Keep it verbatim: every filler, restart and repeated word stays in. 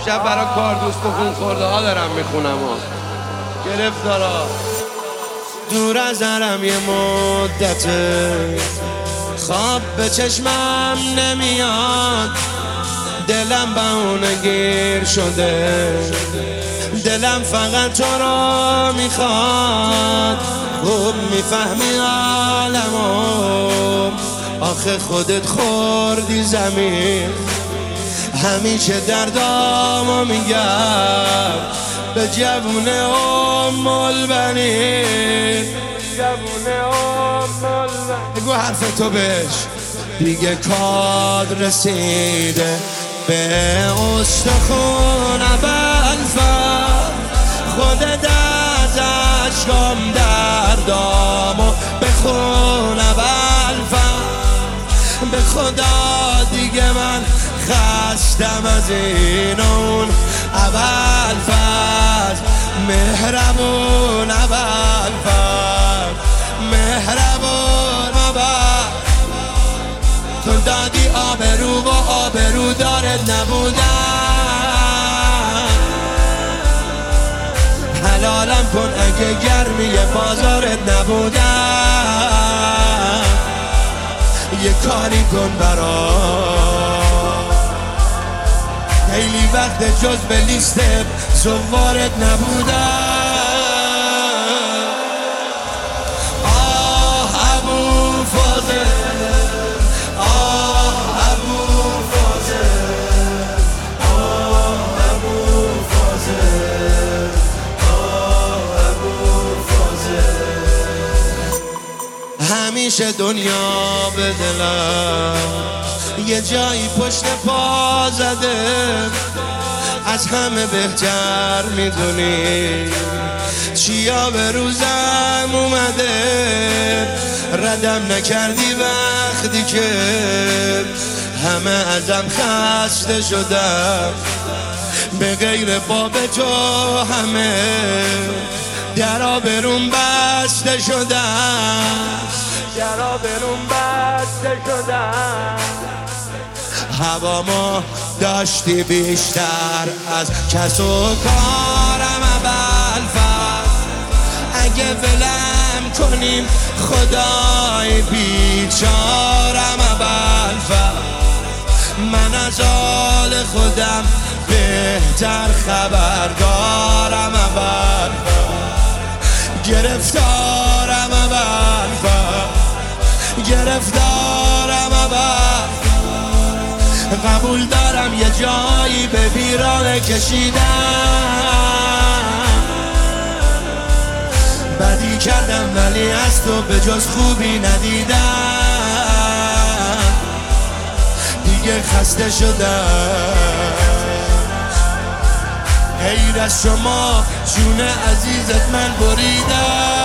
امشب برای کار دوست و خون خورده ها دارم میخونم ها. گرفتارا دور از درم یه مدته، خواب به چشمم نمیاد، دلم بهونه گیر شده، دلم فقط تو رو میخواد. خوب میفهمی عالمو، آخه خودت خوردی زمین. همیشه دردامو میگم به جوون ام البنین، جوون ام البنین. بگو حرف تو بهش دیگه کار رسیده به استخون ابوالفضل. خودت از عشقام دردامو بخون ابوالفضل. به خدا دیگه من خستم از این اون ابوالفضل. مهربون ابوالفضل، مهربون ابوالفضل. تو دادی آبرو و آبرو دارت نبودن، حلالم کن اگه گرمی بازارت نبودن. یه کاری کن برام، خیلی وقت جز به لیست زوارت نبودن. آه ابوالفضل، آه ابوالفضل، آه ابوالفضل، آه ابوالفضل. همیشه دنیا به دلم یه جایی پشت پا زده، از همه بهتر میدونی چیا به روزم اومده. ردم نکردی وقتی که همه ازم خسته شدم، به غیر باب تو همه درا برون بسته شدم، درا برون بسته شدم. هوامو داشتی بیشتر از کس و کارم ابوالفضل. اگه ولم کنیم خدای بیچارم ابوالفضل. من از حال خودم بهتر خبردارم ابوالفضل. گرفتارم ابوالفضل، گرفتارم ابوالفضل. قبول دارم یه جایی به بیراه کشیدم، بدی کردم ولی از تو به جز خوبی ندیدم. دیگه خسته شدم، غیر از شما جون عزیزت من بریدم.